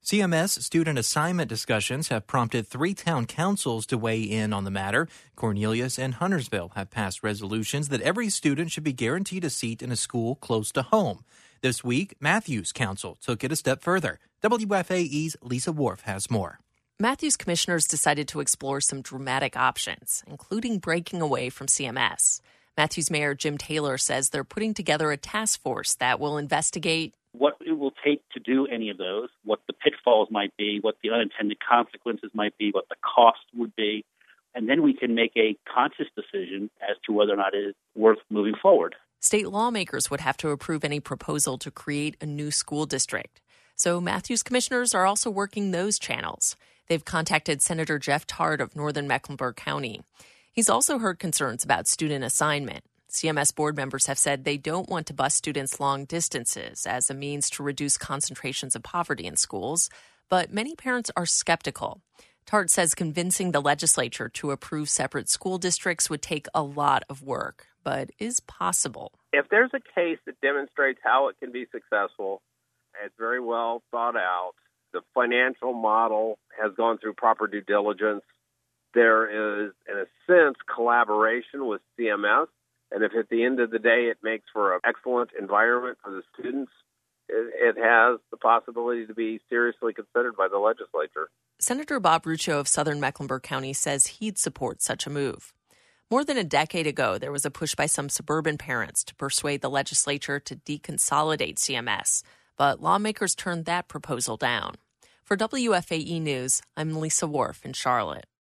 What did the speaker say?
CMS student assignment discussions have prompted 3 town councils to weigh in on the matter. Cornelius and Huntersville have passed resolutions that every student should be guaranteed a seat in a school close to home. This week, Matthews Council took it a step further. WFAE's Lisa Worf has more. Matthews commissioners decided to explore some dramatic options, including breaking away from CMS. Matthews Mayor Jim Taylor says they're putting together a task force that will investigate what it will take to do any of those, what the pitfalls might be, what the unintended consequences might be, what the cost would be, and then we can make a conscious decision as to whether or not it is worth moving forward. State lawmakers would have to approve any proposal to create a new school district. So Matthews commissioners are also working those channels. They've contacted Senator Jeff Tard of Northern Mecklenburg County. He's also heard concerns about student assignment. CMS board members have said they don't want to bus students long distances as a means to reduce concentrations of poverty in schools, but many parents are skeptical. Tard says convincing the legislature to approve separate school districts would take a lot of work, but is possible. If there's a case that demonstrates how it can be successful, it's very well thought out. The financial model has gone through proper due diligence. There is, in a sense, collaboration with CMS. And if at the end of the day it makes for an excellent environment for the students, it has the possibility to be seriously considered by the legislature. Senator Bob Rucho of Southern Mecklenburg County says he'd support such a move. More than a decade ago, there was a push by some suburban parents to persuade the legislature to deconsolidate CMS, but lawmakers turned that proposal down. For WFAE News, I'm Lisa Worf in Charlotte.